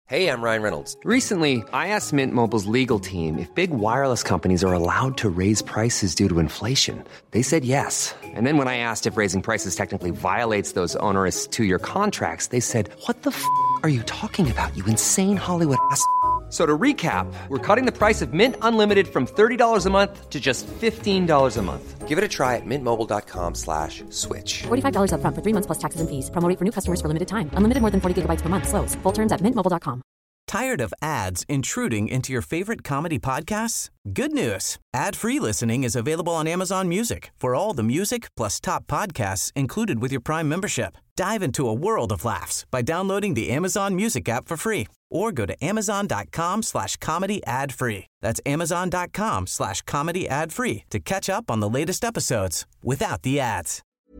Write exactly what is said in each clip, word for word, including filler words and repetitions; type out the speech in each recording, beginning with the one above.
Hey, I'm Ryan Reynolds. Recently, I asked Mint Mobile's legal team if big wireless companies are allowed to raise prices due to inflation. They said yes. And then when I asked if raising prices technically violates those onerous two-year contracts, they said, "What the f*** are you talking about, you insane Hollywood ass?" So to recap, we're cutting the price of Mint Unlimited from thirty dollars a month to just fifteen dollars a month. Give it a try at mintmobile.com slash switch. forty-five dollars up front for three months plus taxes and fees. Promo rate for new customers for limited time. Unlimited more than forty gigabytes per month. Slows full terms at mint mobile dot com. Tired of ads intruding into your favorite comedy podcasts? Good news. Ad-free listening is available on Amazon Music for all the music plus top podcasts included with your Prime membership. Dive into a world of laughs by downloading the Amazon Music app for free or go to amazon.com slash comedy ad free. That's amazon.com slash comedy ad free to catch up on the latest episodes without the ads.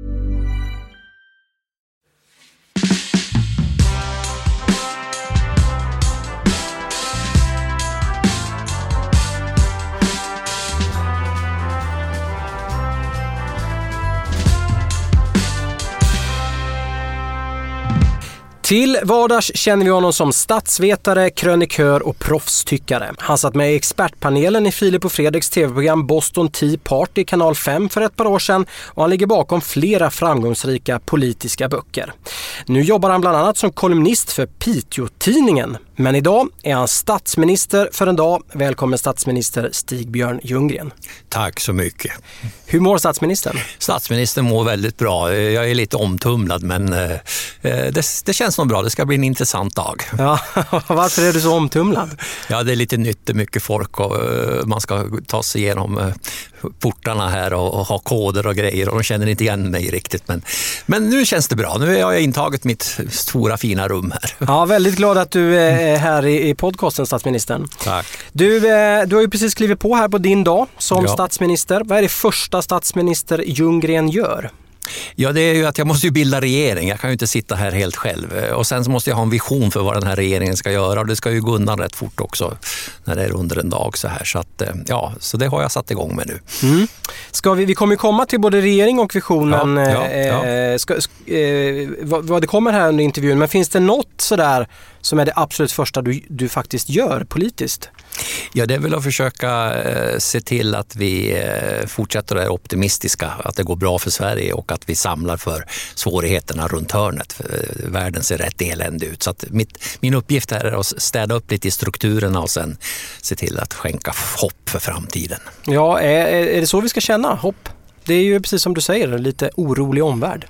Till vardags känner vi honom som statsvetare, krönikör och proffstyckare. Han satt med i expertpanelen i Filip och Fredriks tv-program Boston Tea Party kanal fem för ett par år sedan och han ligger bakom flera framgångsrika politiska böcker. Nu jobbar han bland annat som kolumnist för Piteå-tidningen. Men idag är han statsminister för en dag. Välkommen statsminister Stig-Björn Ljunggren. Tack så mycket. Hur mår statsministern? Statsministern mår väldigt bra. Jag är lite omtumlad men eh, det, det känns nog bra. Det ska bli en intressant dag. Ja, varför är du så omtumlad? Ja, det är lite nytt, det är mycket folk och uh, man ska ta sig igenom uh, portarna här och, och ha koder och grejer och de känner inte igen mig riktigt. Men, men nu känns det bra. Nu har jag intagit mitt stora fina rum här. Ja, väldigt glad att du är här i, i podcasten, statsministern. Tack. Du, eh, du har ju precis klivit på här på din dag som ja. statsminister. Vad är det första statsminister Ljunggren gör? Ja, det är ju att jag måste ju bilda regering. Jag kan ju inte sitta här helt själv. Och sen så måste jag ha en vision för vad den här regeringen ska göra. Och det ska ju gå undan rätt fort också när det är under en dag så här. Så att, ja, så det har jag satt igång med nu. Mm. Ska vi, vi kommer ju komma till både regering och visionen. Ja, ja, ja. Eh, ska, eh, vad, vad det kommer här under intervjun. Men finns det något sådär som är det absolut första du, du faktiskt gör politiskt? Ja, det är väl att försöka eh, se till att vi eh, fortsätter att vara optimistiska, att det går bra för Sverige och att vi samlar för svårigheterna runt hörnet. Eh, världen ser rätt eländig ut. Så att mitt, min uppgift här är att städa upp lite i strukturerna och sen se till att skänka hopp för framtiden. Ja, är, är det så vi ska känna? Hopp? Det är ju precis som du säger, en lite orolig omvärld.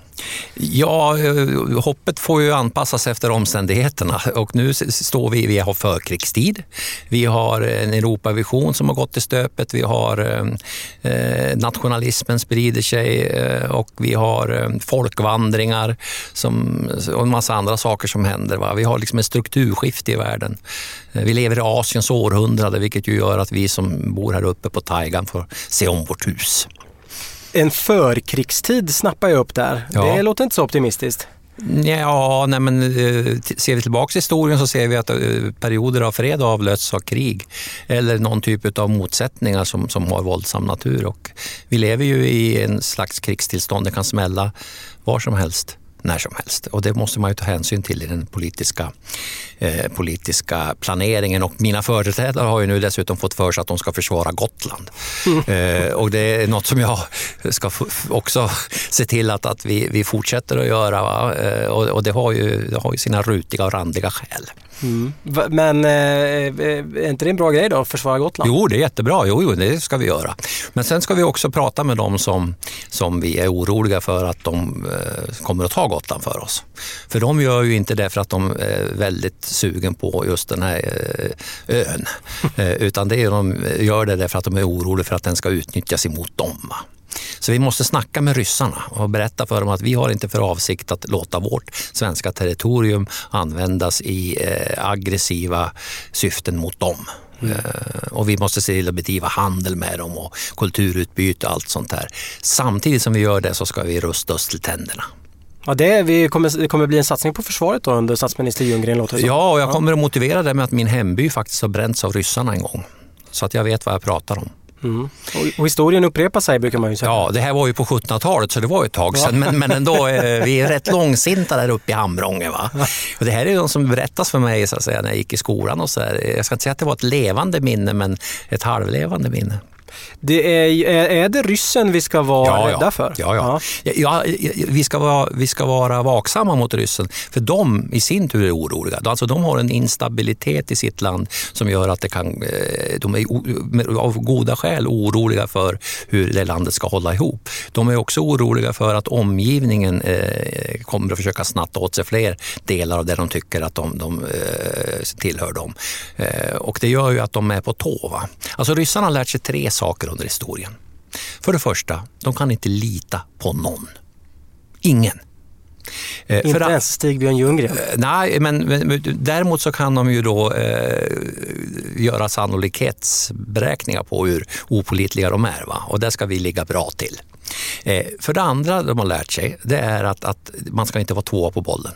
Ja, hoppet får ju anpassas efter omständigheterna och nu står vi, vi har förkrigstid. Vi har en Europavision som har gått i stöpet. Vi har eh, nationalismen sprider sig eh, och vi har eh, folkvandringar som, och en massa andra saker som händer. Va? Vi har liksom en strukturskift i världen. Eh, vi lever i Asiens århundrade vilket ju gör att vi som bor här uppe på Taigan får se om vårt hus. En förkrigstid snappar jag upp där. Ja. Det låter inte så optimistiskt. Ja, nej men ser vi tillbaka i historien så ser vi att perioder av fred avlöts av krig eller någon typ av motsättningar som, som har våldsam natur och vi lever ju i en slags krigstillstånd. Det kan smälla var som helst, när som helst och det måste man ju ta hänsyn till i den politiska, eh, politiska planeringen och mina företrädare har ju nu dessutom fått för sig att de ska försvara Gotland mm. eh, och det är något som jag ska f- också se till att, att vi, vi fortsätter att göra va? Eh, och, och det, har ju, det har ju sina rutiga och randiga skäl. Mm. Men eh, är inte det en bra grej då att försvara Gotland? Jo, det är jättebra. Jo, jo, det ska vi göra. Men sen ska vi också prata med dem som, som vi är oroliga för att de eh, kommer att ta Gotland för oss. För de gör ju inte det för att de är väldigt sugen på just den här eh, ön. eh, utan det är, de gör det därför att de är oroliga för att den ska utnyttjas emot dem. Va? Så vi måste snacka med ryssarna och berätta för dem att vi har inte för avsikt att låta vårt svenska territorium användas i eh, aggressiva syften mot dem. Mm. Eh, och vi måste se till att bedriva handel med dem och kulturutbyte och allt sånt här. Samtidigt som vi gör det så ska vi rusta oss till tänderna. Ja, det, vi kommer, det kommer bli en satsning på försvaret då under statsminister Ljunggren låter det så. Ja, och jag kommer att motivera det med att min hemby faktiskt har bränts av ryssarna en gång. Så att jag vet vad jag pratar om. Mm. Och, och historien upprepar sig brukar man ju säga. Ja, det här var ju på sjuttonhundratalet så det var ju ett tag sedan. Ja. Men, men ändå, eh, vi är rätt långsinta där uppe i Hamrånge. Va? Och det här är något som berättas för mig så att säga, när jag gick i skolan. Och så här. Jag ska inte säga att det var ett levande minne, men ett halvlevande minne. Det är, är det ryssen vi ska vara ja, rädda ja. för? Ja, ja. ja. ja vi, ska vara, vi ska vara vaksamma mot ryssen. För de i sin tur är oroliga. Alltså, de har en instabilitet i sitt land som gör att det kan, de är av goda skäl oroliga för hur det landet ska hålla ihop. De är också oroliga för att omgivningen eh, kommer att försöka snatta åt sig fler delar av det de tycker att de, de eh, tillhör dem. Eh, och det gör ju att de är på tå. Va? Alltså ryssarna har lärt sig tre saker under historien. För det första, de kan inte lita på någon. Ingen. Eh, inte för ens Stig-Björn Ljunggren? Eh, nej, men, men däremot så kan de ju då eh, göra sannolikhetsberäkningar på hur opålitliga de är. Va? Och där ska vi ligga bra till. Eh, för det andra de har lärt sig, det är att, att man ska inte vara tvåa på bollen.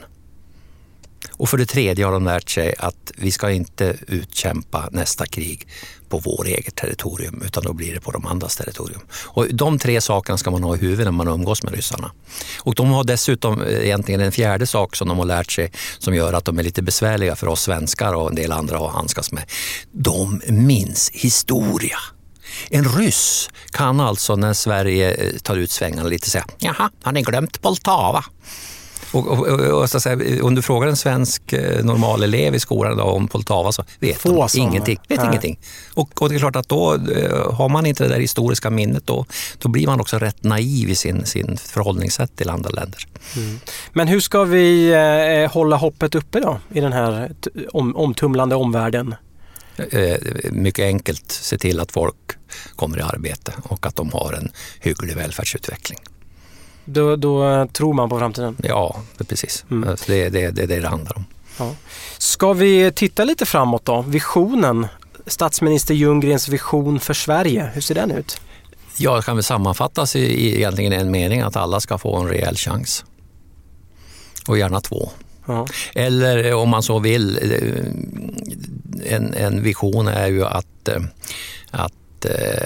Och för det tredje har de lärt sig att vi ska inte utkämpa nästa krig på vår eget territorium, utan då blir det på de andras territorium. Och de tre sakerna ska man ha i huvudet när man umgås med ryssarna. Och de har dessutom egentligen en fjärde sak som de har lärt sig som gör att de är lite besvärliga för oss svenskar och en del andra att handskas med. De minns historia. En ryss kan alltså när Sverige tar ut svängarna lite säga, jaha, har ni glömt Poltava? Och, och, och, och så att säga, om du frågar en svensk eh, normal elev i skolan idag om Poltava så vet Få de ingenting. Vet ingenting. Och, och det är klart att då eh, har man inte det där historiska minnet då, då blir man också rätt naiv i sin, sin förhållningssätt till andra länder. Mm. Men hur ska vi eh, hålla hoppet uppe då i den här om, omtumlande omvärlden? Eh, mycket enkelt, se till att folk kommer i arbete och att de har en hygglig välfärdsutveckling. Då, då tror man på framtiden? Ja, det precis. Mm. Det är det, det, det det handlar om. Ja. Ska vi titta lite framåt då? Visionen, statsminister Ljunggrens vision för Sverige, hur ser den ut? Ja, det kan väl sammanfattas i, i egentligen en mening att alla ska få en rejäl chans. Och gärna två. Ja. Eller om man så vill, en, en vision är ju att, att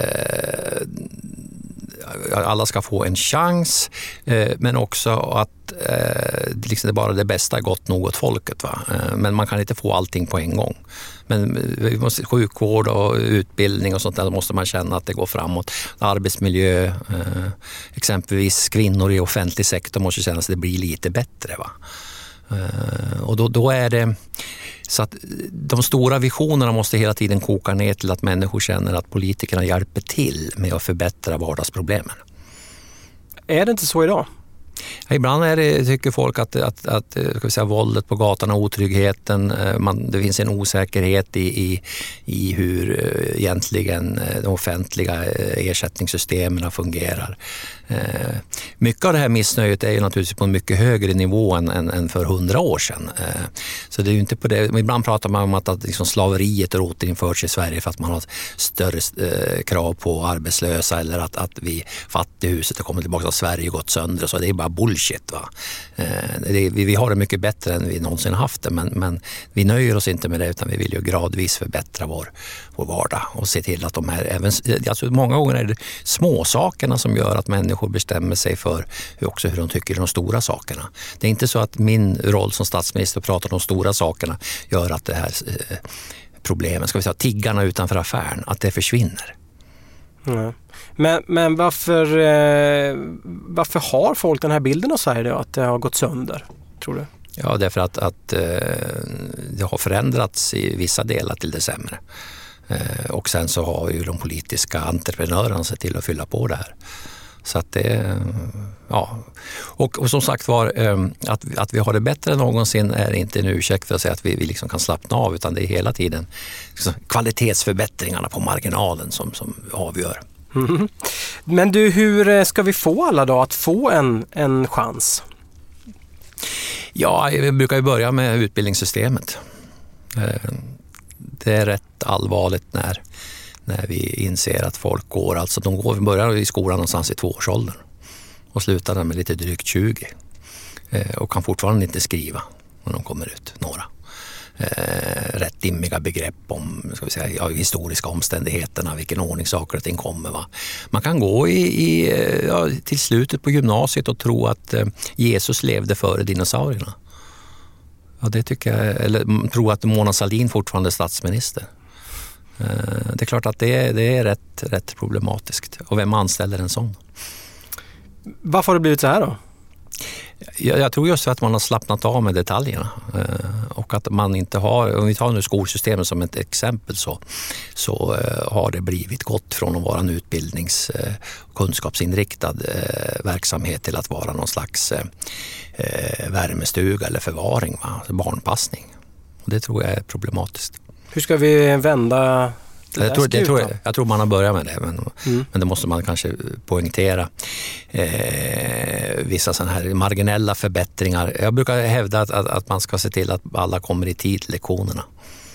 alla ska få en chans, eh, men också att eh, liksom det bara det bästa är gott nog åt folket. Va? Eh, men man kan inte få allting på en gång. Men vi måste, sjukvård och utbildning och sånt där måste man känna att det går framåt. Arbetsmiljö, eh, exempelvis kvinnor i offentlig sektor måste känna att det blir lite bättre. Va? Eh, och då, då är det så att de stora visionerna måste hela tiden koka ner till att människor känner att politikerna hjälper till med att förbättra vardagsproblemen. Är det inte så idag? Ibland är det, tycker folk att, att, att ska vi säga, våldet på gatan och otryggheten, man, det finns en osäkerhet i, i, i hur egentligen de offentliga ersättningssystemen fungerar. Mycket av det här missnöjet är ju naturligtvis på en mycket högre nivå än, än, än för hundra år sedan. Så det är ju inte på det. Ibland pratar man om att, att liksom slaveriet är återinförts i Sverige för att man har större eh, krav på arbetslösa eller att, att vi fattighuset har kommit tillbaka och Sverige gått sönder. Så det är bara bullshit. Va? Eh, det, vi, vi har det mycket bättre än vi någonsin haft det, men, men vi nöjer oss inte med det utan vi vill ju gradvis förbättra vår, vår vardag och se till att de här, även, alltså många gånger är det små sakerna som gör att människor bestämmer sig för hur, också hur de tycker de stora sakerna. Det är inte så att min roll som statsminister att prata om de stora sakerna gör att det här eh, problemen, ska vi säga tiggarna utanför affären, att det försvinner. Mm. Men, men varför, eh, varför har folk den här bilden av Sverige då, att det har gått sönder, tror du? Ja, därför att, att eh, det har förändrats i vissa delar till det sämre. Eh, och sen så har ju de politiska entreprenörerna sett till att fylla på det här. Så att det, ja. Och, och som sagt var, att, att vi har det bättre än någonsin är inte en ursäkt för att säga att vi, vi liksom kan slappna av, utan det är hela tiden liksom kvalitetsförbättringarna på marginalen som, som avgör. Mm. Men du, hur ska vi få alla då att få en, en chans? Ja, vi brukar ju börja med utbildningssystemet. Det är rätt allvarligt när när vi inser att folk går, alltså de går, börjar i skolan någonstans i tvåårsåldern och slutar med lite drygt tjugo eh, och kan fortfarande inte skriva när de kommer ut, några. eh, rätt dimmiga begrepp om ska vi säga, ja, historiska omständigheterna, vilken ordning saker och ting kommer. Va? Man kan gå i, i, ja, till slutet på gymnasiet och tro att eh, Jesus levde före dinosaurierna. Ja, det tycker jag, eller tro att Mona Sahlin fortfarande är statsminister. Eh, det är klart att det, det är rätt, rätt problematiskt. Och vem anställer en sån? Varför har det blivit så här då? Jag, jag tror just att man har slappnat av med detaljerna eh, och att man inte har, om vi tar nu skolsystemet som ett exempel så, så eh, har det blivit gått från att vara en utbildnings- eh, kunskapsinriktad eh, verksamhet till att vara någon slags eh, värmestuga eller förvaring, va? Barnpassning. Och det tror jag är problematiskt. Hur ska vi vända Jag tror, det tror jag, jag tror man har börjat med det, men, mm. men det måste man kanske poängtera. Eh, vissa sådana här marginella förbättringar. Jag brukar hävda att, att, att man ska se till att alla kommer i tid till lektionerna.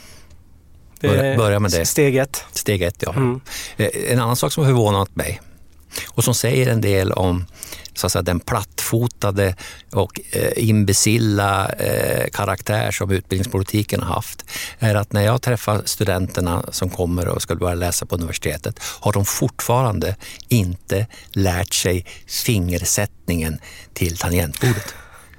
Börja, börja med det. Steg ett. Steg ett, ja. Mm. Eh, en annan sak som har förvånat mig och som säger en del om så att säga, den plattfotade och eh, imbecilla eh, karaktär som utbildningspolitiken har haft är att när jag träffar studenterna som kommer och ska börja läsa på universitetet har de fortfarande inte lärt sig fingersättningen till tangentbordet.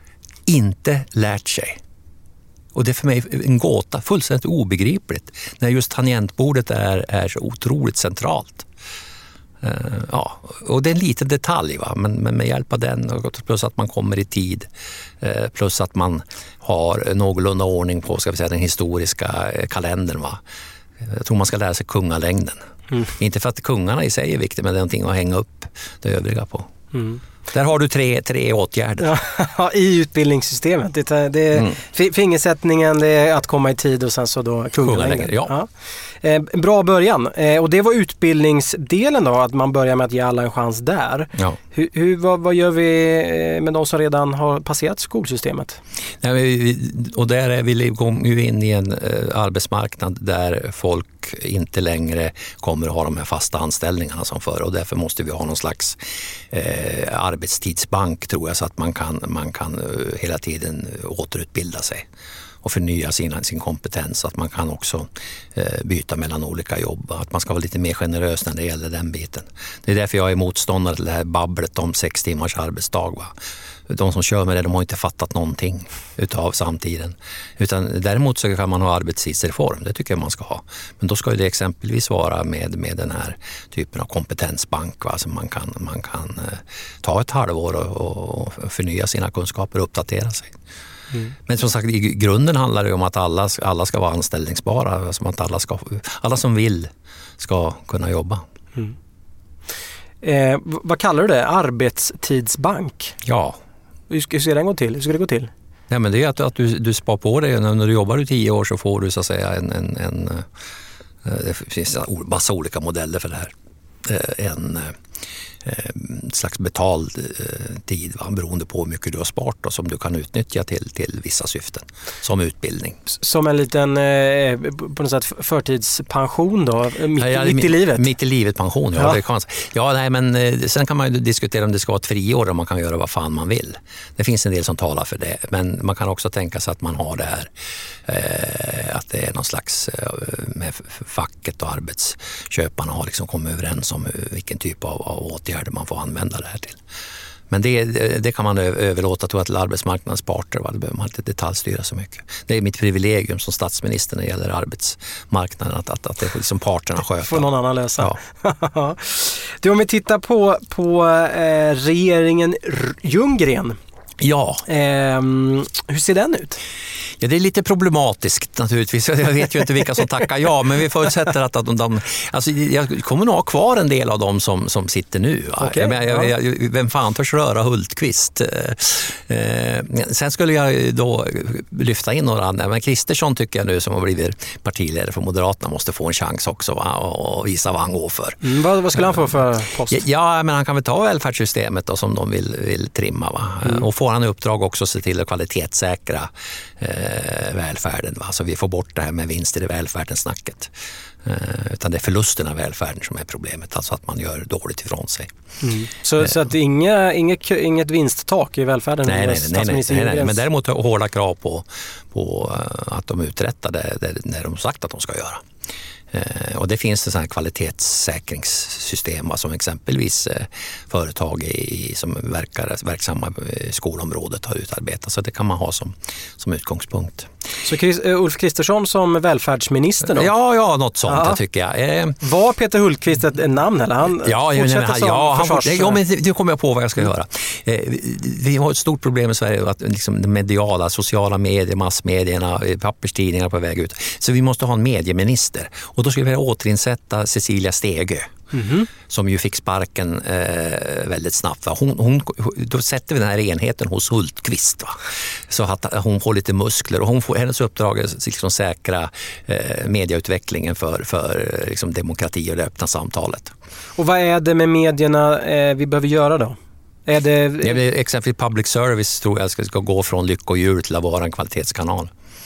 Inte lärt sig. Och det är för mig en gåta, fullständigt obegripligt när just tangentbordet är, är så otroligt centralt. Uh, ja, och det är en liten detalj, va? Men, men med hjälp av den plus att man kommer i tid uh, plus att man har någorlunda ordning på ska vi säga, den historiska kalendern. Va? Jag tror man ska lära sig kungalängden. Mm. Inte för att kungarna i sig är viktigt, men det är någonting att hänga upp det övriga på. Mm. Där har du tre, tre åtgärder. Ja, i utbildningssystemet. Det är, det är mm. fingersättningen, det är att komma i tid och sen så då kungalängden. Ja. Ja. Eh, bra början. Eh, och det var utbildningsdelen då, att man börjar med att ge alla en chans där. Ja. Hur, hur, vad, vad gör vi med de som redan har passerat skolsystemet? Ja, vi, och där är vi ju in i en eh, arbetsmarknad där folk inte längre kommer att ha de här fasta anställningarna som förr och därför måste vi ha någon slags eh, arbetstidsbank tror jag så att man kan, man kan uh, hela tiden återutbilda sig och förnya sin, sin kompetens så att man kan också eh, byta mellan olika jobb. Att man ska vara lite mer generös när det gäller den biten. Det är därför jag är motståndare till det här babblet om sex timmars arbetsdag. Va? De som kör med det, de har inte fattat någonting utav samtiden. Utan däremot så kan man ha arbetstidsreform, det tycker jag man ska ha. Men då ska det exempelvis vara med, med den här typen av kompetensbank. Va? Så man kan, man kan eh, ta ett halvår och, och förnya sina kunskaper och uppdatera sig. Mm. Men som sagt, i grunden handlar det om att alla, alla ska vara anställningsbara. Som att alla, ska, alla som vill ska kunna jobba. Mm. Eh, vad kallar du det? Arbetstidsbank? Ja. Hur ska, hur ska det gå till? Hur ska det gå till? Nej, men det är att, att du, du spar på dig. När du jobbar i tio år så får du så att säga en... en, en det finns en massa olika modeller för det här. En... en slags betald eh, tid va? Beroende på hur mycket du har sparat och som du kan utnyttja till, till vissa syften som utbildning. Som en liten eh, på något sätt förtidspension då? Mitt, ja, mitt i livet? Mitt i livet pension, ja. Ja, det kan, ja nej, men eh, sen kan man ju diskutera om det ska vara ett friår och man kan göra vad fan man vill. Det finns en del som talar för det, men man kan också tänka sig att man har det här eh, att det är någon slags eh, med facket och arbetsköparna har liksom kommit överens om vilken typ av, av åtgärder man får använda det här till. Men det, det kan man överlåta till arbetsmarknadens parter. Va? Det behöver man inte detaljstyra så mycket. Det är mitt privilegium som statsminister när det gäller arbetsmarknaden att, att, att det är liksom parterna sköter. Får någon annan lösa. Ja. Du, om vi tittar på, på eh, regeringen Ljunggren. Ja. Eh, hur ser den ut? Ja, det är lite problematiskt naturligtvis. Jag vet ju inte vilka som tackar ja, men vi förutsätter att de, de alltså jag kommer nog ha kvar en del av dem som, som sitter nu. Okay, jag, jag, jag, vem fan törs röra Hultqvist? Eh, sen skulle jag då lyfta in några andra, men Kristersson tycker jag nu som har blivit partiledare för Moderaterna måste få en chans också va? Och visa vad han går för. Mm, vad, vad skulle han få för post? Ja, ja, men han kan väl ta välfärdssystemet då, som de vill, vill trimma. Va? Mm. Och får våran uppdrag också att se till att kvalitetssäkra eh, välfärden. Va? Så vi får bort det här med vinster i välfärden snacket. Eh, utan det är förlusterna av välfärden som är problemet. Alltså att man gör dåligt ifrån sig. Mm. Så, eh. så att inga, inget, inget vinsttak i välfärden? Nej, nej, nej, nej, nej, nej. Men däremot hårda krav på, på att de uträttar det, det när de sagt att de ska göra. Eh, och det finns det sådana här kvalitetssäkringssystem som exempelvis eh, företag i, som verkar verksamma i skolområdet har utarbetat. Så det kan man ha som, som utgångspunkt. Så Chris, uh, Ulf Kristersson som välfärdsminister då? Ja, ja något sånt ja. tycker jag. Eh, Var Peter Hultqvist ett namn eller? Han ja, fortsätter han, som ja, han försvars... ja, men nu kommer jag på vad jag ska göra. Eh, vi har ett stort problem i Sverige att liksom, de mediala, sociala medier, massmedierna, papperstidningar på väg ut. Så vi måste ha en medieminister. Och då skulle vi återinsätta Cecilia Stegö. Mm-hmm. Som ju fick sparken eh, väldigt snabbt. Va? Hon, hon, då sätter vi den här enheten hos Hultqvist. Va? Så att hon får lite muskler och hon får, hennes uppdrag är liksom säkra eh, mediautvecklingen för, för liksom demokrati och det öppna samtalet. Och vad är det med medierna eh, vi behöver göra då? Är det... Ja, exempelvis public service tror jag ska, ska gå från lyckohjul till att vara en kvalitetskanal.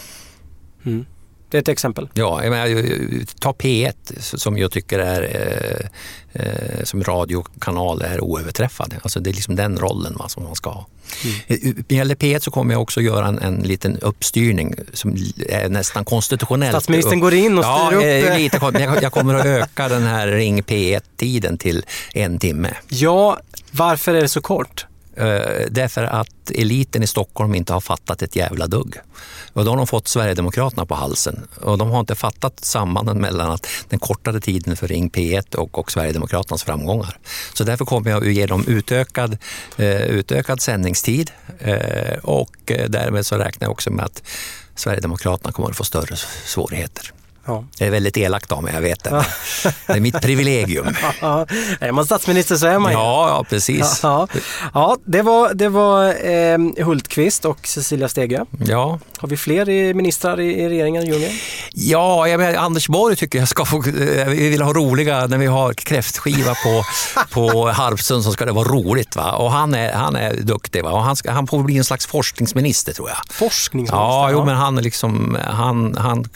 Mm. Det är ett exempel. Ja, jag menar, ta P ett som jag tycker är eh, eh, som radiokanal är oöverträffad. Alltså det är liksom den rollen va, som man ska ha. Mm. När det gäller P ett så kommer jag också göra en, en liten uppstyrning som är nästan konstitutionell. Statsministern går in och styr ja, upp. Lite, jag, jag kommer att öka den här Ring P ett-tiden till en timme. Ja, varför är det så kort? Uh, därför att eliten i Stockholm inte har fattat ett jävla dugg. Och då har de fått Sverigedemokraterna på halsen. Och de har inte fattat sambanden mellan att den kortare tiden för Ring P ett och, och Sverigedemokraternas framgångar. Så därför kommer jag att ge dem utökad, uh, utökad sändningstid. Uh, och uh, därmed så räknar jag också med att Sverigedemokraterna kommer att få större svårigheter. Ja. Det är väldigt elakt av mig, jag vet det. Ja. Det är mitt privilegium. Ja, är man statsminister så är man ju. Ja, ja precis. Ja, ja det var, det var eh, Hultqvist och Cecilia Stegö. Ja. Har vi fler i ministrar i, i regeringen, Ljunggren? Ja, jag menar, Anders Borg tycker jag ska få... Vi vill ha roliga när vi har kräftskiva på, på Harpsund så ska det vara roligt. Va? Och han är, han är duktig. Va? Och han, ska, han får bli en slags forskningsminister tror jag. Forskningsminister? Ja, jo, men han är liksom... Han... han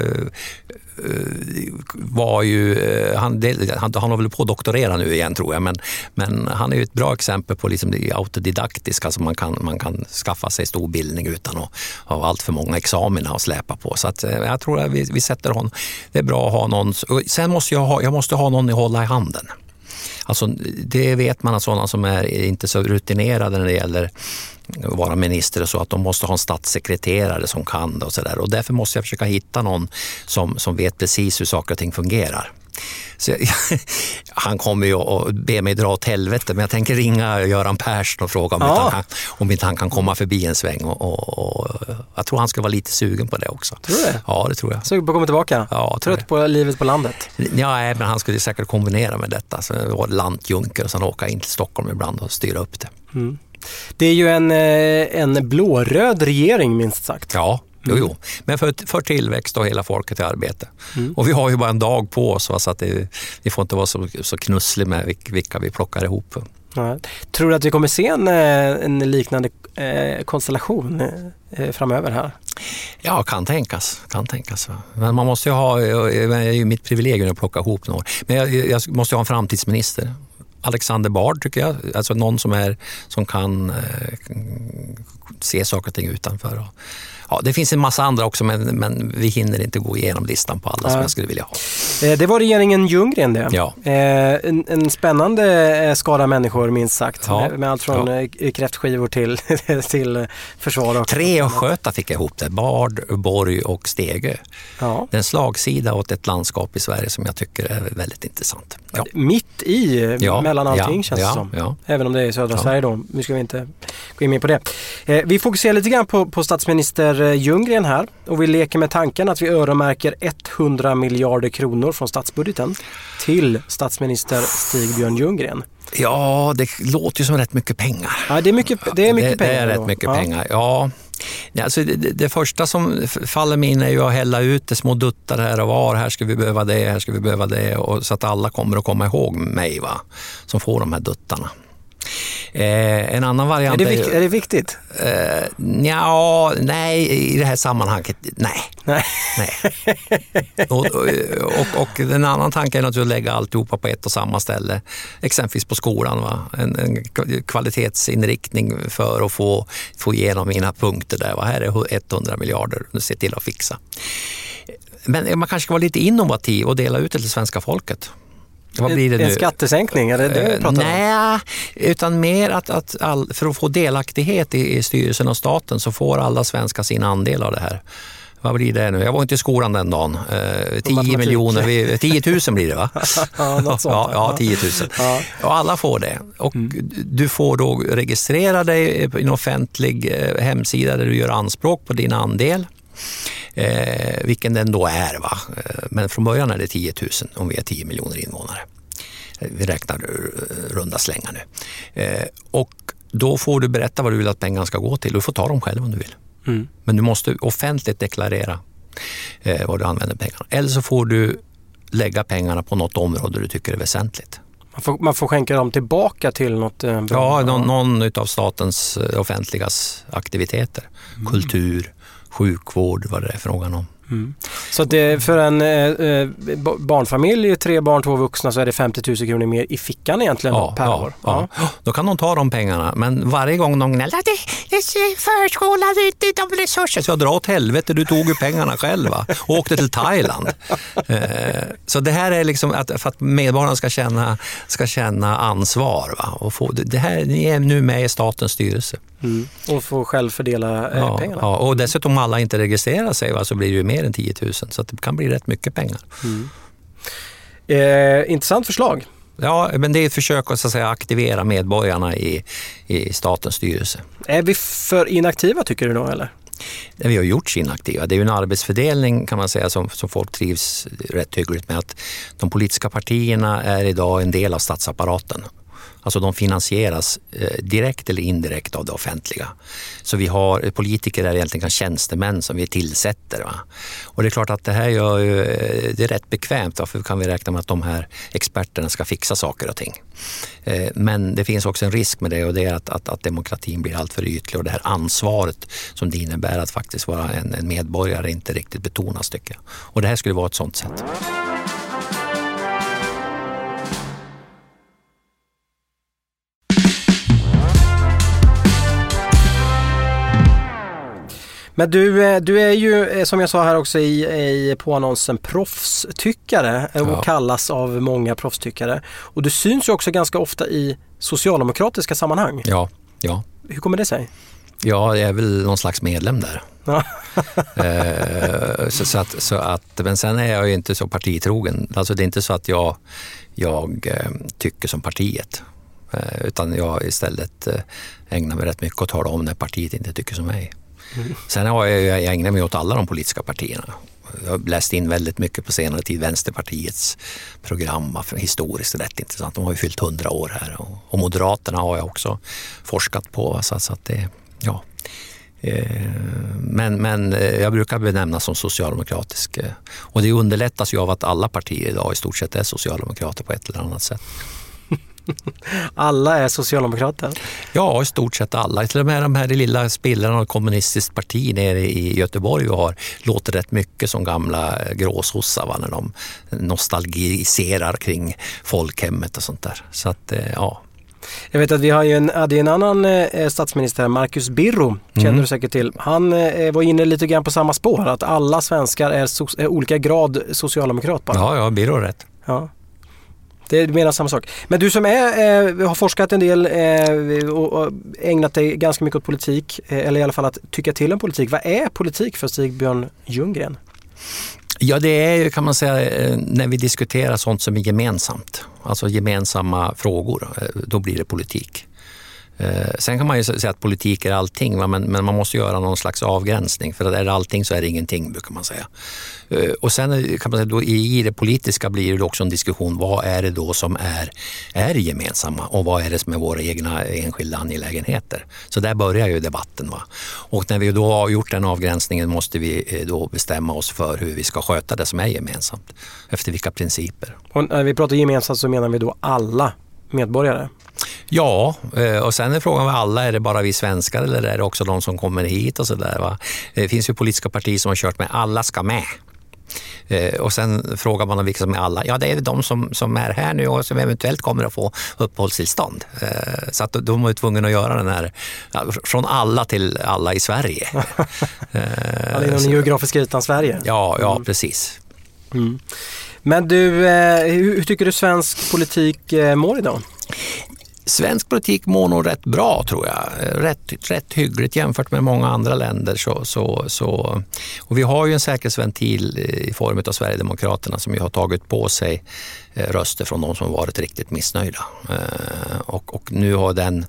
var ju han, han, han har väl på att doktorera nu igen tror jag men, men han är ju ett bra exempel på liksom det autodidaktiska som man kan, man kan skaffa sig stor bildning utan att ha allt för många examina att släpa på så att jag tror att vi, vi sätter honom, det är bra att ha någon sen måste jag ha, jag måste ha någon att hålla i handen. Alltså det vet man att sådana som är inte så rutinerade när det gäller att vara minister och så att de måste ha en statssekreterare som kan det och sådär. Och därför måste jag försöka hitta någon som, som vet precis hur saker och ting fungerar. Så jag, han kommer ju att be mig dra åt helvete men jag tänker ringa Göran Persson och fråga om, ja. inte han, om inte han kan komma förbi en sväng och, och, och jag tror han ska vara lite sugen på det också. Tror du det? Ja, det tror jag. Sugen på att komma tillbaka? Ja, trött på livet på landet? Ja, men han skulle säkert kombinera med detta. Så det var lantjunker och sen åka in till Stockholm ibland och styra upp det. Mm. Det är ju en, en blåröd regering minst sagt. Ja. Jo, jo. Men för, för tillväxt och hela folket i arbete. Mm. Och vi har ju bara en dag på oss så att det, vi får inte vara så, så knusslig med vilka vi plockar ihop. Ja. Tror du att vi kommer se en, en liknande eh, konstellation eh, framöver här? Ja, kan tänkas. Kan tänkas. Men man måste ju ha, det är ju mitt privilegium att plocka ihop några. Men jag, jag måste ju ha en framtidsminister. Alexander Bard tycker jag. Alltså någon som, är, som kan eh, se saker och ting utanför. Och, ja, det finns en massa andra också men, men vi hinner inte gå igenom listan på alla ja. som jag skulle vilja ha. Eh, det var regeringen Ljunggren det. Ja. Eh, en, en spännande skara människor minst sagt. Ja. Med, med allt från ja. kräftskivor till, till försvar. Och Tre och sköta fick jag ihop det. Bard, Borg och Stegö. Ja. Den slagsida åt ett landskap i Sverige som jag tycker är väldigt intressant. Ja. Mitt i, ja. mellan allting ja. känns det ja. som. Ja. Även om det är i södra ja. Sverige då. Nu ska vi inte gå in mer på det. Eh, vi fokuserar lite grann på, på statsminister Ljunggren här. Och vi leker med tanken att vi öronmärker hundra miljarder kronor från statsbudgeten till statsminister Stig-Björn Ljunggren. Ja, det låter ju som rätt mycket pengar. Ja, det är mycket, det är mycket det, pengar. Det är då. rätt mycket ja. pengar, ja. Alltså det, det, det första som faller mig in är ju att hälla ut det små duttar här och var. Här ska vi behöva det, här ska vi behöva det. Och så att alla kommer att komma ihåg mig va, som får de här duttarna. Eh, en annan variant är det, vik- är det viktigt? Eh, ja, nej, i det här sammanhanget, nej. Nej. nej. och, och, och en annan tanke är naturligtvis att lägga alltihopa på ett och samma ställe. Exempelvis på skolan. Va? En, en kvalitetsinriktning för att få, få igenom mina punkter där. Va? Här är hundra miljarder att se till att fixa. Men man kanske ska vara lite innovativ och dela ut det till svenska folket. Vad blir det nu? En skattesänkning, är det det vi pratar om? Nej, utan mer att, att all, för att få delaktighet i, i styrelsen och staten så får alla svenskar sin andel av det här. Vad blir det nu? Jag var inte i skolan den dagen. Eh, tio miljoner, tio tusen blir det va? ja, något sånt. ja, ja, tio tusen. Ja. Och alla får det. Och mm. du får då registrera dig i en offentlig hemsida där du gör anspråk på din andel. Eh, vilken den då är va. Men från början är det tio tusen om vi är tio miljoner invånare. Vi räknar runda slängar nu. Eh, och då får du berätta vad du vill att pengarna ska gå till. Du får ta dem själv om du vill. Mm. Men du måste offentligt deklarera eh, vad du använder pengarna. Eller så får du lägga pengarna på något område du tycker är väsentligt. Man får, man får skänka dem tillbaka till något eh, bra. Ja, någon, någon av statens eh, offentligas aktiviteter. Mm. Kultur, sjukvård, vad det är frågan om. Mm. Så att det, för en eh, barnfamilj, tre barn, två vuxna, så är det femtio tusen kronor mer i fickan egentligen ja, per ja, år. Ja. Ja. Då kan de ta de pengarna, men varje gång de gnäller det, det är förskolan, det är de resurser. Så jag drar åt helvete, du tog ju pengarna själva och åkte till Thailand. eh, så det här är liksom att, för att medborgarna ska känna, ska känna ansvar. Va? Och få, det här, ni är nu med i statens styrelse. Mm. Och få själv fördela eh, ja, pengarna. Ja, och dessutom alla inte registrerar sig va, så blir det ju mer än tio tusen. Så att det kan bli rätt mycket pengar. Mm. Eh, intressant förslag. Ja, men det är ett försök att, så att säga, aktivera medborgarna i, i statens styrelse. Är vi för inaktiva tycker du då eller? Det vi har gjort inaktiva. Det är ju en arbetsfördelning kan man säga som, som folk trivs rätt hyggligt med. Att de politiska partierna är idag en del av statsapparaten. Alltså de finansieras eh, direkt eller indirekt av det offentliga. Så vi har politiker är egentligen tjänstemän som vi tillsätter. Va? Och det är klart att det här gör ju, det är rätt bekvämt. Va? För kan vi räkna med att de här experterna ska fixa saker och ting. Eh, men det finns också en risk med det och det är att, att, att demokratin blir allt för ytlig. Och det här ansvaret som det innebär att faktiskt vara en, en medborgare inte riktigt betonas tycker jag. Och det här skulle vara ett sånt sätt. Men du, du är ju, som jag sa här också i, i på annonsen, proffstyckare och ja. kallas av många proffstyckare. Och du syns ju också ganska ofta i socialdemokratiska sammanhang. Ja, ja. Hur kommer det sig? Ja, jag är väl någon slags medlem där. Ja. eh, så, så, att, så att, men sen är jag ju inte så partitrogen. Alltså det är inte så att jag, jag eh, tycker som partiet. Eh, utan jag istället eh, ägnar mig rätt mycket att tala om när partiet inte tycker som mig. Mm. Sen har jag, jag ägnar mig åt alla de politiska partierna. Jag har läst in väldigt mycket på senare tid Vänsterpartiets program, historiskt rätt intressant. De har ju fyllt hundra år här och, och Moderaterna har jag också forskat på. Så, så att det, ja. Eh, men, men jag brukar benämnas som socialdemokratisk. Och det underlättas ju av att alla partier idag i stort sett är socialdemokrater på ett eller annat sätt. Alla är socialdemokrater? Ja, i stort sett alla. Till och med de här lilla spillrarna av kommunistiskt parti nere i Göteborg har låter rätt mycket som gamla gråsossar va, när de nostalgiserar kring folkhemmet och sånt där. Så att, ja. Jag vet att vi har ju en, hade en annan eh, statsminister, Marcus Birro, känner mm. du säkert till. Han eh, var inne lite grann på samma spår, att alla svenskar är, so- är olika grad socialdemokrat bara. Ja, ja, Birro rätt. Ja. Det menar samma sak. Men du som är, eh, har forskat en del eh, och, och ägnat dig ganska mycket åt politik, eh, eller i alla fall att tycka till om politik. Vad är politik för Stig-Björn Ljunggren? Ja, det är ju kan man säga när vi diskuterar sånt som är gemensamt. Alltså gemensamma frågor, då blir det politik. Sen kan man ju säga att politik är allting, men, men man måste göra någon slags avgränsning. För är det allting så är det ingenting, brukar man säga. Och sen kan man säga, då, i det politiska blir det också en diskussion. Vad är det då som är, är gemensamma och vad är det som är våra egna enskilda angelägenheter? Så där börjar ju debatten. Va? Och när vi då har gjort den avgränsningen måste vi då bestämma oss för hur vi ska sköta det som är gemensamt. Efter vilka principer. Och när vi pratar gemensamt så menar vi då alla medborgare? Ja, och sen är frågan med alla, är det bara vi svenskar eller är det också de som kommer hit och sådär, va? Det finns ju politiska partier som har kört med alla ska med. Och sen frågar man vilka som är alla. Ja, det är de som, som är här nu och som eventuellt kommer att få uppehållstillstånd. Så att de var ju tvungna att göra den här från alla till alla i Sverige. Ja, det är någon geografisk ytan Sverige. Ja, ja mm. precis. Mm. Men du, hur tycker du svensk politik mår idag? Svensk politik mår nog rätt bra, tror jag. Rätt, rätt hyggligt jämfört med många andra länder. Så, så, så. Och vi har ju en säkerhetsventil i form av Sverigedemokraterna som ju har tagit på sig röster från de som varit riktigt missnöjda. Och, och nu har den,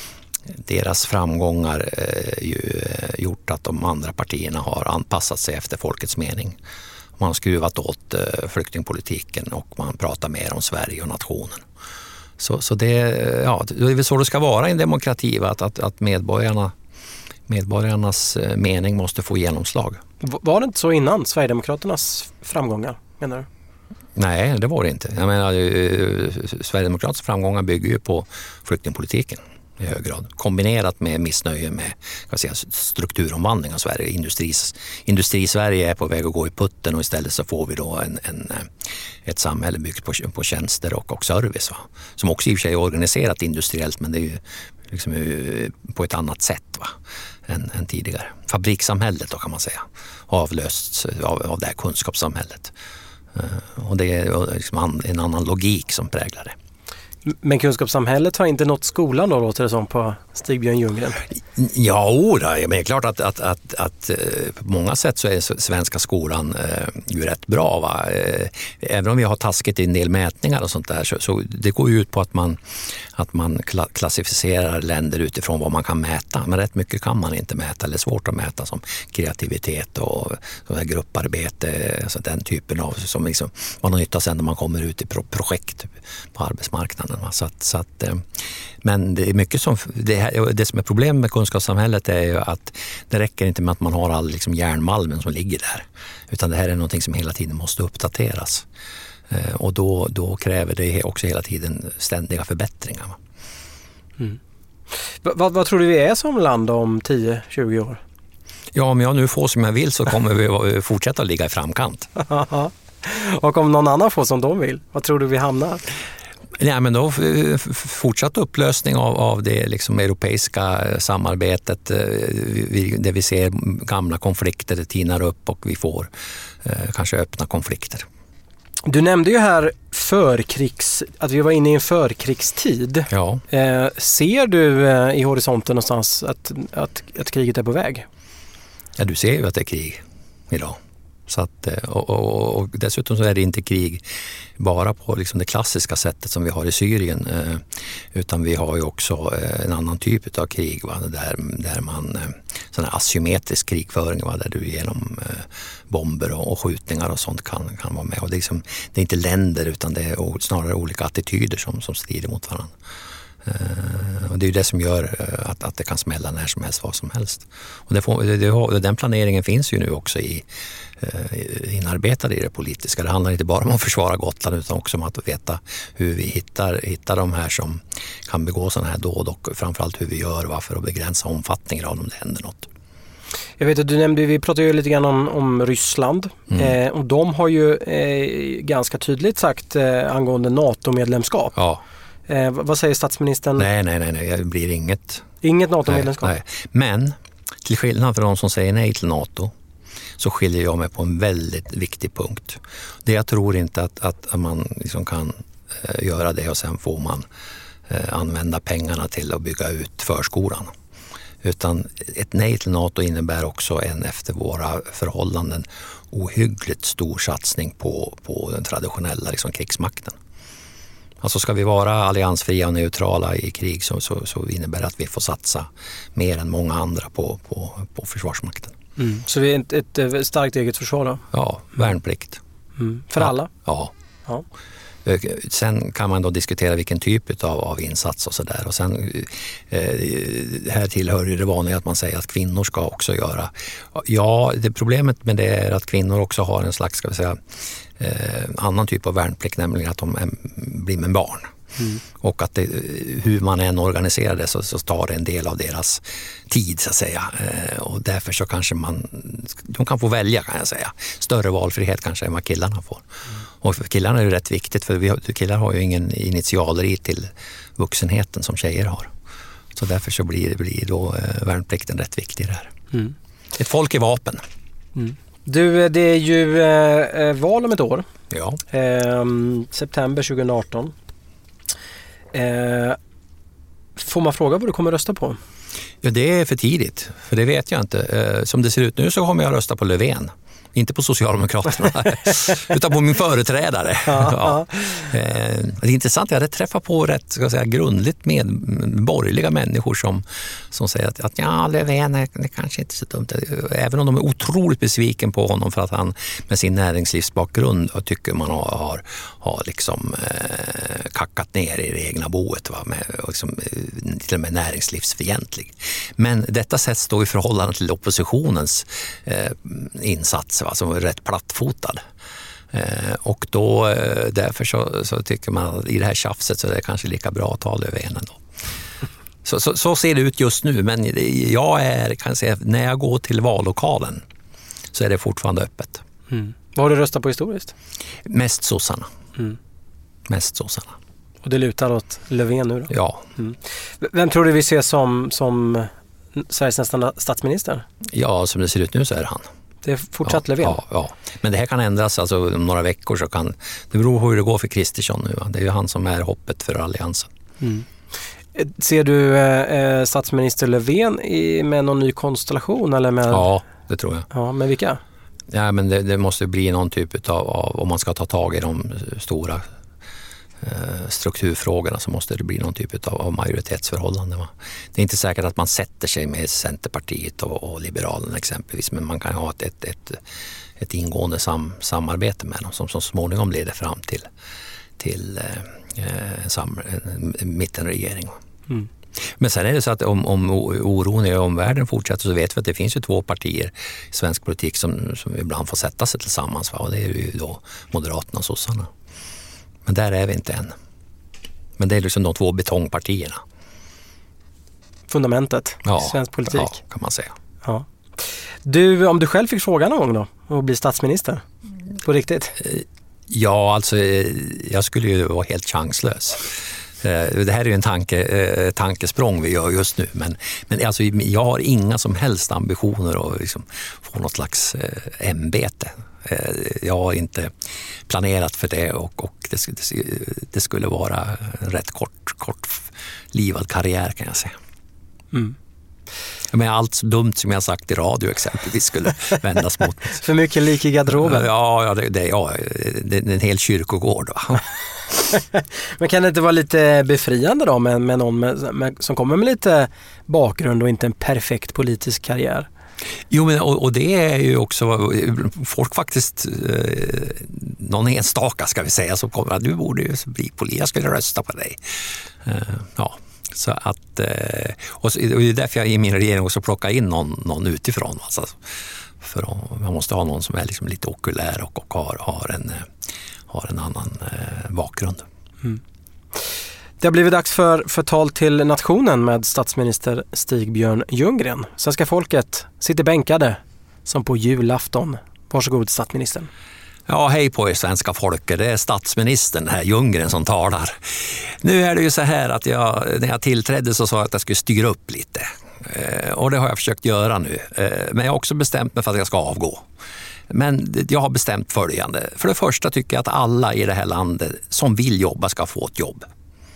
deras framgångar ju gjort att de andra partierna har anpassat sig efter folkets mening. Man har skruvat åt flyktingpolitiken och man pratar mer om Sverige och nationen. Så, så det, ja, det är väl så det ska vara i en demokrati, att, att, att medborgarna, medborgarnas mening måste få genomslag. Var det inte så innan Sverigedemokraternas framgångar, menar du? Nej, det var det inte. Jag menar, Sverigedemokraternas framgångar bygger ju på flyktingpolitiken i hög grad. Kombinerat med missnöje med vad säga, strukturomvandling av Sverige. Industris, industri-Sverige är på väg att gå i putten och istället så får vi då en, en, ett samhälle byggt på, på tjänster och, och service. Va? Som också i och för sig är organiserat industriellt, men det är ju liksom på ett annat sätt, va? Än, än tidigare. Fabrikssamhället då, kan man säga, avlösts av, av det här kunskapssamhället. Och det är liksom en annan logik som präglar det. Men kunskapssamhället har inte nått skolan då, låter det som på Stig-Björn Ljunggren? Ja, oda, men det är klart att, att, att, att på många sätt så är svenska skolan eh, ju rätt bra. Va? Även om vi har taskigt i en del mätningar och sånt där, så, så det går ju ut på att man, att man klassificerar länder utifrån vad man kan mäta. Men rätt mycket kan man inte mäta, eller svårt att mäta, som kreativitet och så här grupparbete, alltså den typen av som liksom, man har nytta sen när man kommer ut i pro- projekt på arbetsmarknaden. Så att, så att, men det är mycket som det, här, det som är problemet med kunskapssamhället är ju att det räcker inte med att man har all liksom järnmalmen som ligger där, utan det här är någonting som hela tiden måste uppdateras, och då, då kräver det också hela tiden ständiga förbättringar. Mm. Vad, vad tror du vi är som land om tio till tjugo år? Ja, om jag nu får som jag vill så kommer vi fortsätta ligga i framkant. Och om någon annan får som de vill, vad tror du vi hamnar? Ja, men då fortsatt upplösning av, av det liksom europeiska samarbetet, där vi ser gamla konflikter, det tinar upp och vi får eh, kanske öppna konflikter. Du nämnde ju här förkrigs, att vi var inne i en förkrigstid. Ja. Eh, ser du eh, i horisonten någonstans att, att, att kriget är på väg? Ja, du ser ju att det är krig idag. Så att, och, och, och dessutom så är det inte krig bara på liksom det klassiska sättet som vi har i Syrien, eh, utan vi har ju också eh, en annan typ av krig, va, där, där man eh, sån här asymmetrisk krigföring, va, där du genom eh, bomber och, och skjutningar och sånt kan, kan vara med. Och det, är liksom, det är inte länder, utan det är snarare olika attityder som, som strider mot varandra. Uh, och det är ju det som gör uh, att, att det kan smälla när som helst, vad som helst. Och det får, det, det, den planeringen finns ju nu också i, uh, inarbetad i det politiska. Det handlar inte bara om att försvara Gotland, utan också om att veta hur vi hittar, hittar de här som kan begå sådana här dåd, och framförallt hur vi gör, varför, att begränsa omfattningen av om det händer något. Jag vet att du nämnde, vi pratade ju lite grann om, om Ryssland, mm. eh, och de har ju eh, ganska tydligt sagt eh, angående NATO-medlemskap. Ja. Eh, vad säger statsministern? Nej, nej, nej, nej, det blir inget. Inget NATO-medlemskap? Nej, nej. Men till skillnad från de som säger nej till NATO, så skiljer jag mig på en väldigt viktig punkt. Det jag tror inte att, att man liksom kan eh, göra det och sen får man eh, använda pengarna till att bygga ut förskolan. Utan ett nej till NATO innebär också en efter våra förhållanden ohyggligt stor satsning på, på den traditionella liksom, krigsmakten. Alltså ska vi vara alliansfria och neutrala i krig, så, så, så innebär det att vi får satsa mer än många andra på, på, på försvarsmakten. Mm. Så vi är ett, ett starkt eget försvar då? Ja, värnplikt. Mm. För ja. alla? Ja. ja. Sen kan man då diskutera vilken typ av, av insats och sådär. Och sen eh, här tillhör ju det vanliga att man säger att kvinnor ska också göra. Ja, det problemet med det är att kvinnor också har en slags, ska vi säga, eh, annan typ av värnplikt, nämligen att de är, blir med barn. Mm. Och att det, hur man än organiserar det så, så tar det en del av deras tid så att säga. Eh, och därför så kanske man, de kan få välja kan jag säga. Större valfrihet kanske än vad killarna får. Mm. Och för killarna är det rätt viktigt för vi, killar har ju ingen initialrit till vuxenheten som tjejer har. Så därför så blir, blir då eh, värnplikten rätt viktig där. Mm. Ett folk i vapen. Mm. Du, det är ju eh, val om ett år. Ja. Eh, september tjugo arton. Eh, får man fråga vad du kommer rösta på? Ja, det är för tidigt. För det vet jag inte. Eh, som det ser ut nu så kommer jag rösta på Löfven. Inte på Socialdemokraterna, utan på min företrädare. Ja, ja. Eh, det är intressant, jag hade träffat på rätt ska jag säga, grundligt med borgerliga människor som, som säger att, att ja, Löfven är, det kanske inte är så dumt. Även om de är otroligt besviken på honom för att han med sin näringslivsbakgrund och tycker man har, har, har liksom, eh, kackat ner i det egna boet. Va? Med, liksom, till och med näringslivsfientlig. Men detta sätts då i förhållande till oppositionens eh, insats. Som är rätt plattfotad. Eh, och då eh, därför så, så tycker man att i det här tjafset så är det kanske lika bra att ta Löfven ändå. Så, så, så ser det ut just nu, men jag är, kan säga, när jag går till vallokalen så är det fortfarande öppet. Mm. Vad har du röstat på historiskt? Mest sossarna. Mm. Mest sossarna. Och det lutar åt Löfven nu då? Ja. Mm. Vem tror du vi ser som, som Sveriges nästa statsminister? Ja, som det ser ut nu så är det han. Det är fortsatt ja, Löfven. Ja, ja, men det här kan ändras alltså om några veckor så kan det beror på hur det går för Kristersson nu. Va? Det är ju han som är hoppet för alliansen. Mm. Ser du eh, statsminister Löfven i, med någon ny konstellation eller med? Ja, det tror jag. Ja, med vilka? Ja, men det, det måste bli någon typ av, av om man ska ta tag i de stora strukturfrågorna så måste det bli någon typ av, av majoritetsförhållande. Va? Det är inte säkert att man sätter sig med Centerpartiet och, och Liberalerna exempelvis, men man kan ha ett, ett, ett, ett ingående sam, samarbete med dem som så småningom leder fram till, till eh, en, sam, en, en mittenregering. Mm. Men sen är det så att om, om oron i omvärlden fortsätter så vet vi att det finns ju två partier i svensk politik som, som ibland får sätta sig tillsammans. Va? Och det är ju då Moderaterna och sossarna. Men där är vi inte än. Men det är liksom de två betongpartierna. Fundamentet ja, i svensk politik. Ja, kan man säga. Ja. Du, om du själv fick frågan någon gång då och bli statsminister? På riktigt? Ja, alltså jag skulle ju vara helt chanslös. Det här är ju en tanke, tankesprång vi gör just nu. Men, men alltså, jag har inga som helst ambitioner att liksom få något slags ämbete. Jag har inte planerat för det och, och det, det, det skulle vara en rätt kort, kort livad karriär kan jag säga. Mm. Men allt dumt som jag sagt i radio exempelvis skulle vändas mot. För mycket lik i garderoben. Ja, ja, det, det, ja, det är en hel kyrkogård. Va? Men kan det inte vara lite befriande då med, med någon med, med, som kommer med lite bakgrund och inte en perfekt politisk karriär? Jo, men, och, och det är ju också folk faktiskt eh, någon enstaka ska vi säga som kommer att du borde ju bli polis, jag skulle rösta på dig. Eh, ja, så att eh, och, så, och det är därför jag i min regering också plockar in någon, någon utifrån. Alltså, för att, man måste ha någon som är liksom lite okulär och, och har, har, en, har en annan eh, bakgrund. Mm. Det har blivit dags för, för tal till nationen med statsminister Stig-Björn Ljunggren. Svenska folket sitter bänkade som på julafton. Varsågod statsministern. Ja, hej på er svenska folket. Det är statsministern här, Ljunggren, som talar. Nu är det ju så här att jag, när jag tillträdde så sa jag att jag skulle styra upp lite. Eh, och det har jag försökt göra nu. Eh, men jag har också bestämt mig för att jag ska avgå. Men jag har bestämt följande. För det första tycker jag att alla i det här landet som vill jobba ska få ett jobb.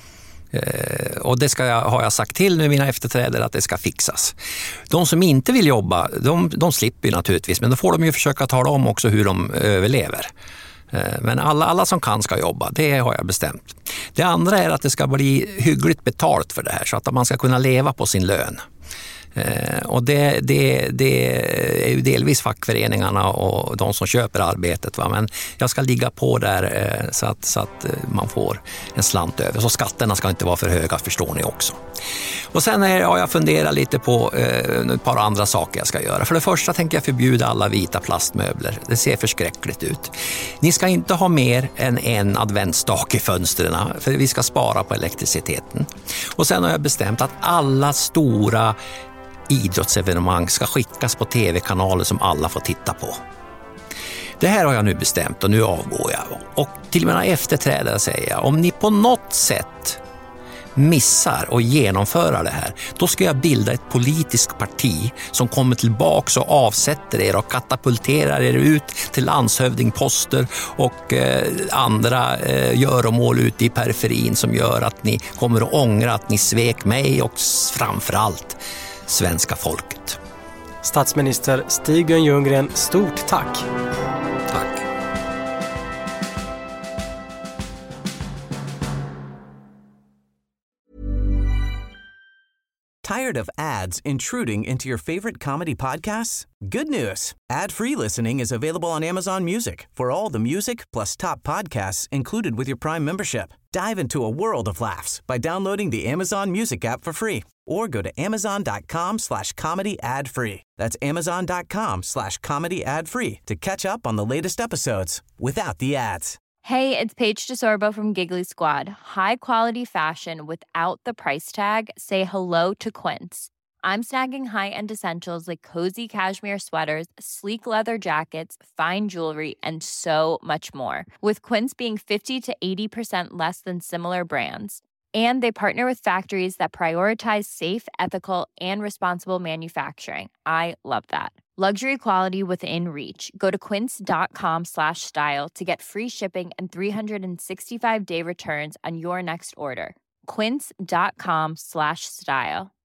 Eh, och det ska jag, har jag sagt till nu mina efterträdare att det ska fixas. De som inte vill jobba, de, de slipper ju naturligtvis, men då får de ju försöka tala om också hur de överlever. Eh, men alla, alla som kan ska jobba, det har jag bestämt. Det andra är att det ska bli hyggligt betalt för det här så att man ska kunna leva på sin lön. Eh, och det, det, det är ju delvis fackföreningarna och de som köper arbetet, va? Men jag ska ligga på där eh, så, att, så att man får en slant över. Så skatterna ska inte vara för höga, förstår ni också. Och sen är, har jag funderat lite på eh, ett par andra saker jag ska göra. För det första tänker jag förbjuda alla vita plastmöbler. Det ser förskräckligt ut. Ni ska inte ha mer än en adventsstake i fönstren, för vi ska spara på elektriciteten. Och sen har jag bestämt att alla stora idrottsevenemang ska skickas på tv-kanaler som alla får titta på. Det här har jag nu bestämt och nu avgår jag. Och till mina efterträdare säger jag, om ni på något sätt missar och genomföra det här, då ska jag bilda ett politiskt parti som kommer tillbaka och avsätter er och katapulterar er ut till landshövdingposter och eh, andra eh, göromål ute i periferin som gör att ni kommer att ångra att ni svek mig och framförallt svenska folket. Statsminister Stig-Björn Ljunggren, stort tack. Tack. Tired of ads intruding into your favorite comedy podcasts? Good news. Ad-free listening is available on Amazon Music for all the music plus top podcasts included with your Prime membership. Dive into a world of laughs by downloading the Amazon Music app for free or go to amazon.com slash comedy ad free. That's amazon.com slash comedy ad free to catch up on the latest episodes without the ads. Hey, it's Paige DeSorbo from Giggly Squad. High quality fashion without the price tag. Say hello to Quince. I'm snagging high-end essentials like cozy cashmere sweaters, sleek leather jackets, fine jewelry, and so much more. With Quince being fifty to eighty percent less than similar brands. And they partner with factories that prioritize safe, ethical, and responsible manufacturing. I love that. Luxury quality within reach. Go to quince.com slash style to get free shipping and three sixty-five day returns on your next order. Quince.com slash style.